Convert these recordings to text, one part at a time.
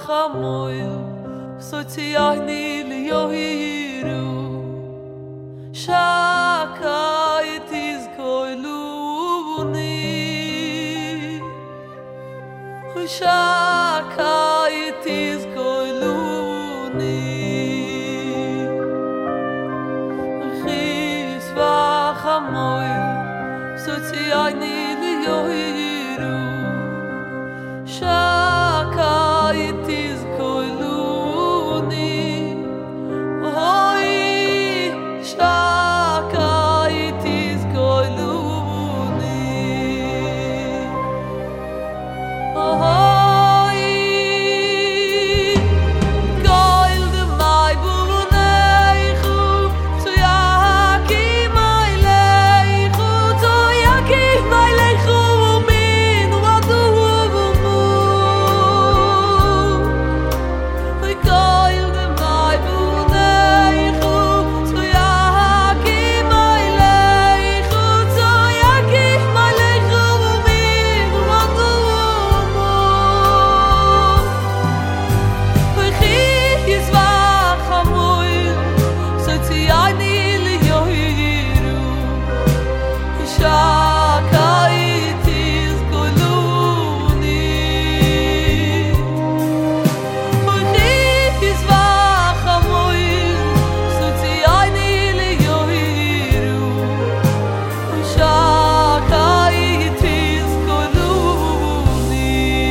חמויר סוציאני ליוהירו שקאי תזכוילוני שקאי תזכוילוני חיס וחמויר סוציאני ליוהירו שקאי תזכוילוני אוי שקאי תזכוילוני אוי גויל דמאי בונייחו צויאקי מייליחו צויאקי מייליחו ומן ודובו גויל דמאי בונייחו צויאקי מייליחו צויאקי מייליחו ומן ודובו חיס וחמויר סוציאני ליוהירו שקאי תזכוילוני חיס וחמויר סוציאני ליוהירו שקאי תזכוילוני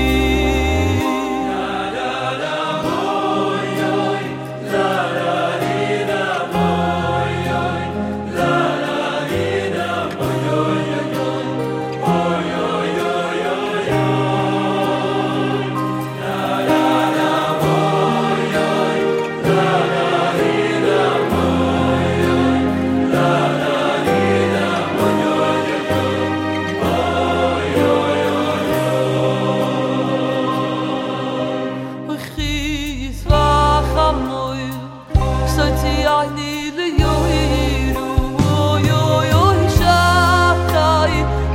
חיס וחמויר סוציאני ליוהירו אוי אוי אוי שקאי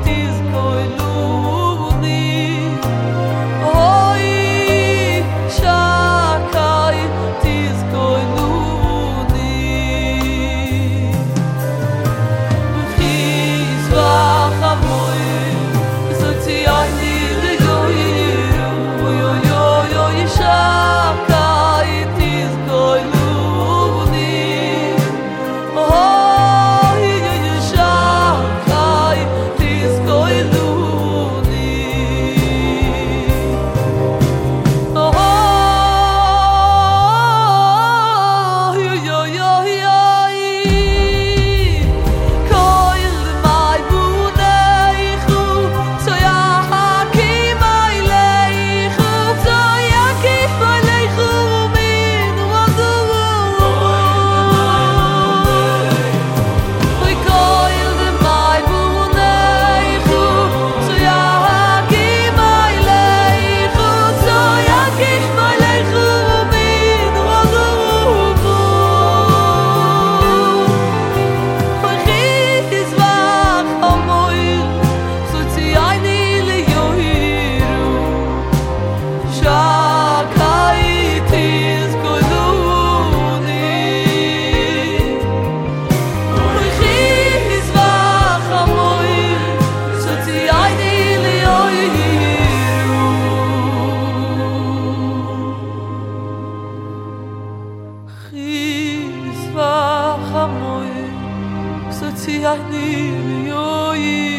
תזכוילוני אוי שקאי תזכוילוני חיס וחמויר סוציאני ליוהירו אוי אוי אוי אוי שקאי תזכוילוני אוי שקאי תזכוילוני קויל דמאי בונייחו צויאקי מייליחו צויאקי מייליחו ומן ודובו קויל דמאי בונייחו צויאקי מייליחו צויאקי מייליחו ומן ודובו חיס וחמויר סוציאני ליוהירו שקאי תזכוילוני חיס וחמויר סוציאני ליוהירו חיס וחמויר סוציאני ליוהירו